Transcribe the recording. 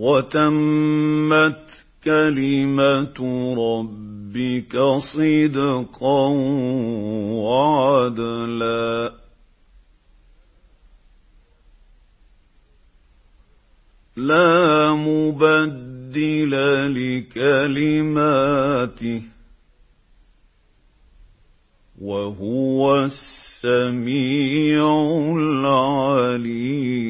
وتمت كلمة ربك صدقا وعدلا لا مبدل لكلماته وهو السميع العليم